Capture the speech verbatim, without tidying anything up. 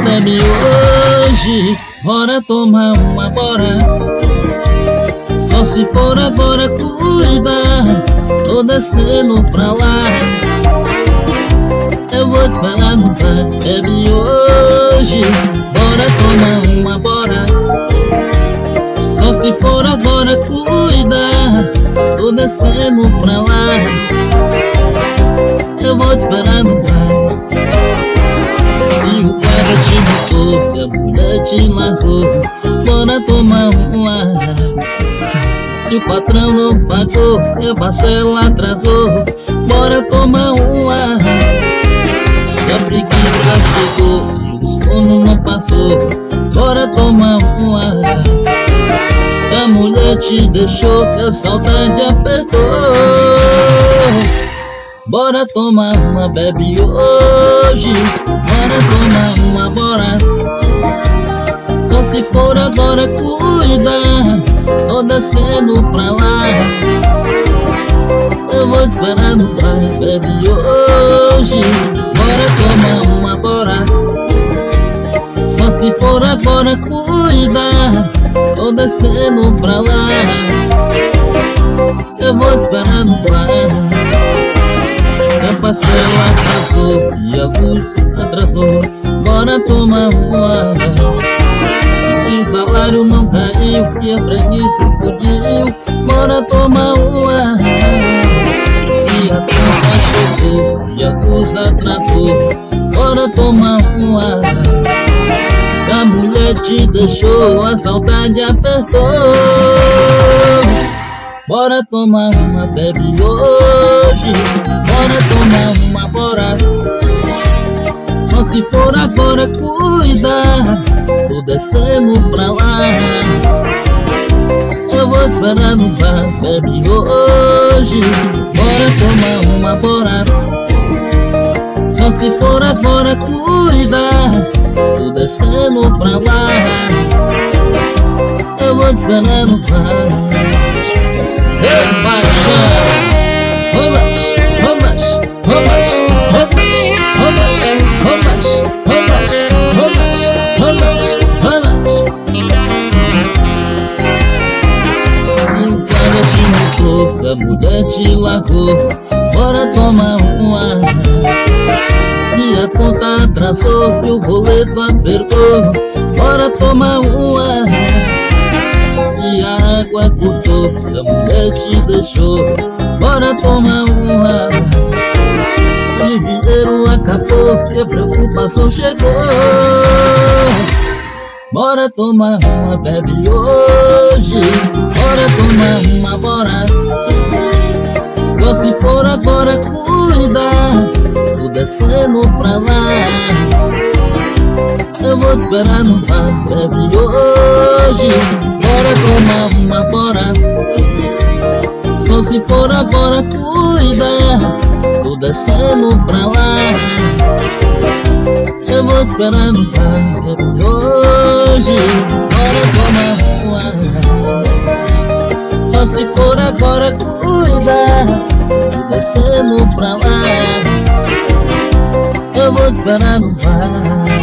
Bebe hoje, bora tomar uma, bora. Só se for agora, cuida. Tô descendo pra lá. Eu vou te esperar no bar. Bebe hoje, bora tomar uma, bora. Só se for agora, cuida. Tô descendo pra lá. Eu vou te esperar no bar. Se o cara te botou, se a mulher te largou, bora tomar uma. Se o patrão não pagou e a parcela atrasou, bora tomar uma. Se a preguiça chegou e o sono não passou, bora tomar uma. Se a mulher te deixou que a saudade apertou, bora tomar uma, bebe hoje. Bora tomar uma, bora. Só se for agora, cuida. Tô descendo pra lá. Eu vou te esperar no bar, bebe hoje. Bora tomar uma, bora. Só se for agora, cuida. Tô descendo pra lá. Eu vou te esperar no bar. Se a parcela atrasou e a luz atrasou, bora tomar uma. E o salário não caiu e a preguiça explodiu, bora tomar uma. E a conta chegou e a luz atrasou, bora tomar uma. A mulher te deixou, a saudade apertou, bora tomar uma, bebe hoje. Bora tomar uma, bora. Só se for agora, cuida. Tô descendo pra lá. Eu vou te esperar no bar, bebe hoje. Bora tomar uma, bora. Só se for agora, cuida. Tô descendo pra lá. Eu vou te esperar no bar. Ei, paixão, vamos. Vamos, vamos, vamos, vamos, vamos, vamos, vamos, vamos. Se o cara te mostrou, se a mulher te largou, bora tomar uma. Se a conta atrasou e o boleto apertou, bora tomar uma. Se a água cortou, se a mulher te deixou, bora tomar uma. O dinheiro acabou e a preocupação chegou, bora tomar uma, bebe hoje. Bora tomar uma, bora. Só se for agora, cuida. Tô descendo pra lá. Eu vou te esperar no bar, bebe hoje. Bora tomar uma, bora. Só se for agora, cuida. Tô descendo pra lá. Eu vou te esperar no bar, hoje. Bora tomar uma. Só se for agora, cuida. Tô descendo pra lá. Eu vou te esperar no bar.